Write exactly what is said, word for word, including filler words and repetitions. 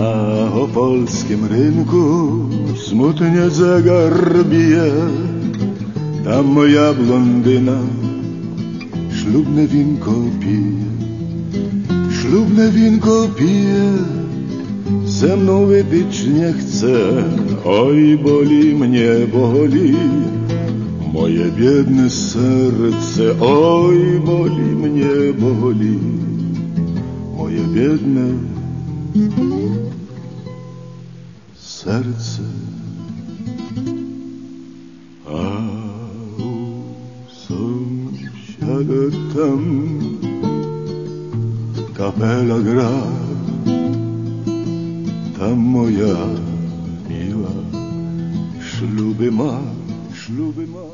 Na opolskim rynku smutnie zegar bije. Tam moja blondyna ślubne winko pije. Ślubne winko pije, ze mną wypić nie chce. Oj, boli mnie, boli moje biedne serce. Oj, boli mnie, boli moje biedne serce. A u sąsiada tam kapela gra. Tam moja miła śluby ma, śluby ma.